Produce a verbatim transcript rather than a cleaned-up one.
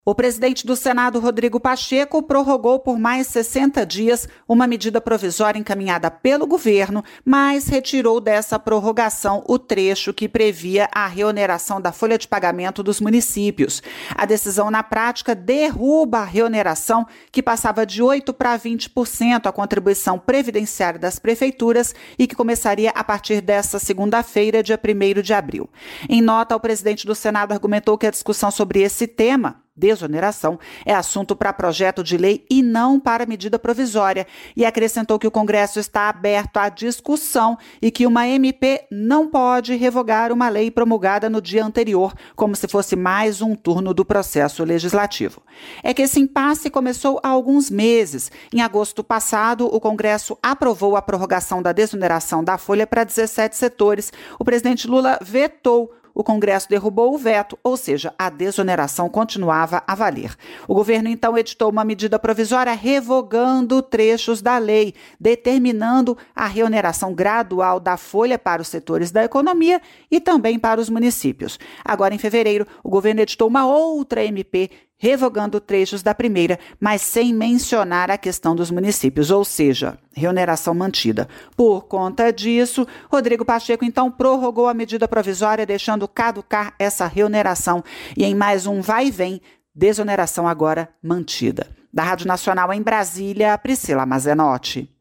O presidente do Senado, Rodrigo Pacheco, prorrogou por mais sessenta dias uma medida provisória encaminhada pelo governo, mas retirou dessa prorrogação o trecho que previa a reoneração da folha de pagamento dos municípios. A decisão, na prática, derruba a reoneração, que passava de oito por cento para vinte por cento a contribuição previdenciária das prefeituras e que começaria a partir desta segunda-feira, dia primeiro de abril. Em nota, o presidente do Senado argumentou que a discussão sobre esse tema, desoneração, é assunto para projeto de lei e não para medida provisória, e acrescentou que o Congresso está aberto à discussão e que uma M P não pode revogar uma lei promulgada no dia anterior, como se fosse mais um turno do processo legislativo. É que esse impasse começou há alguns meses. Em agosto passado, o Congresso aprovou a prorrogação da desoneração da folha para dezessete setores. O presidente Lula vetou. O Congresso derrubou o veto, ou seja, a desoneração continuava a valer. O governo, então, editou uma medida provisória revogando trechos da lei, determinando a reoneração gradual da folha para os setores da economia e também para os municípios. Agora, em fevereiro, o governo editou uma outra M P revogando trechos da primeira, mas sem mencionar a questão dos municípios, ou seja, reoneração mantida. Por conta disso, Rodrigo Pacheco então prorrogou a medida provisória, deixando caducar essa reoneração e em mais um vai e vem, desoneração agora mantida. Da Rádio Nacional em Brasília, Priscila Mazenotti.